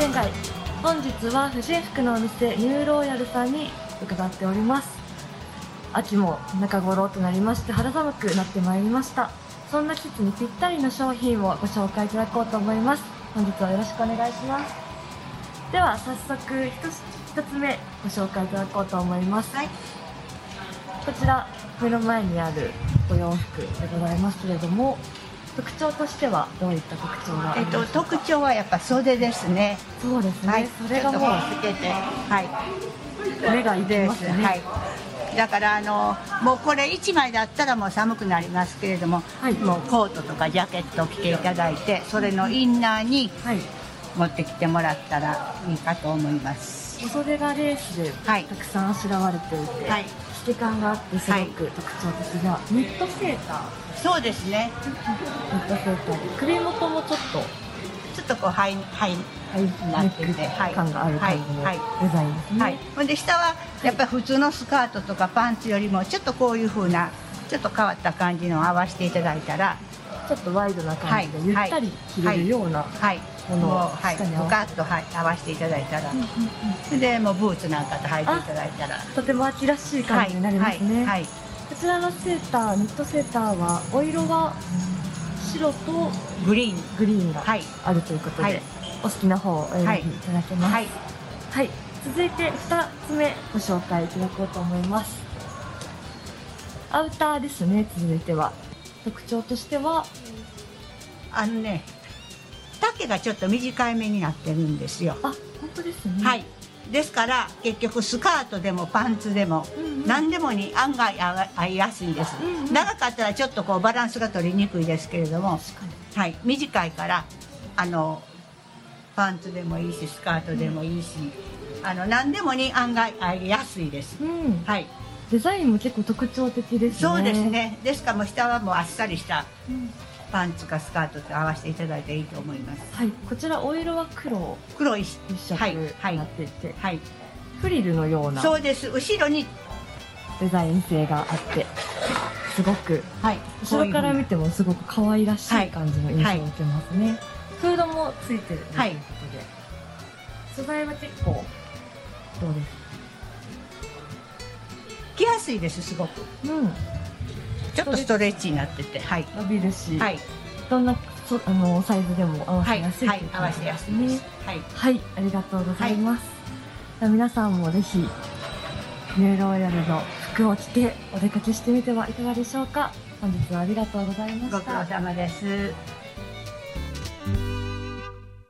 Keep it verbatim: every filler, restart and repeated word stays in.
店街。本日は婦人服のお店ニューローヤルさんに伺っております。秋も中頃となりまして肌寒くなってまいりました。そんな季節にぴったりの商品をご紹介いただこうと思います。本日はよろしくお願いします。では早速一つ一つ目ご紹介いただこうと思います。はい、こちら目の前にあるお洋服でございますけれども、特徴としてはどういった特徴がありますか？えっと特徴はやっぱ袖ですね。 そうですね。はい、それがもうつけて、はい、 目がいきますね。はい。 だからあのもうこれいちまいだったらもう寒くなりますけれども、はい、もうコートとかジャケットを着ていただいて、それのインナーに持ってきてもらったらいいかと思います。 お袖がレースでたくさんあしらわれていて、はい、透け感があってすごく特徴的なニットセーター。 そうですね。 ニットセーターで首元もちょっとちょっとこうハイハイになってて、 感がある感じのデザインですね。はい。 ほんで下はやっぱり普通のスカートとかパンツよりもちょっとこういう風なちょっと変わった感じのを合わせていただいたら、 ちょっとワイドな感じでゆったり着れるようなものを下にガッと合わせていただいたら、でもうブーツなんかと履いていただいたらとても秋らしい感じになりますね。こちらのセーター、ニットセーターはお色は白とグリーングリーンがあるということで、お好きな方をお選びいただけます。はい、はい、続いてふたつめご紹介いただこうと思います。アウターですね。続いては特徴としてはあのね、丈がちょっと短いめになってるんですよ。 あ、本当ですね。 はい。ですから結局スカートでもパンツでも何でもに案外合いやすいです。長かったらちょっとこうバランスが取りにくいですけれども、はい、短いからあのパンツでもいいしスカートでもいいし、あの何でもに案外合いやすいです。はい。 デザインも結構特徴的ですね。 そうですね。ですからもう下はもうあっさりしたパンツかスカートと合わせていただいていいと思います。 はい。こちらお色は黒。 黒い一色になっていて、 はい。 フリルのような。 そうです。後ろにデザイン性があって、すごく、はい、後ろから見てもすごく可愛らしい感じの印象を受けますね。はいはい、フードもついてるということで、はい、素材は結構どうですか？ 着やすいです。すごく。うん。ちょっとストレッチになってて、はい。 伸びるし、はい。どんなそあのサイズでも合わせやすい、 はい、合わせやすいです。 はい、はい、ありがとうございます。はい、皆さんもぜひニューローヤルの服を着てお出かけしてみてはいかがでしょうか。本日はありがとうございました。 ご苦労様です。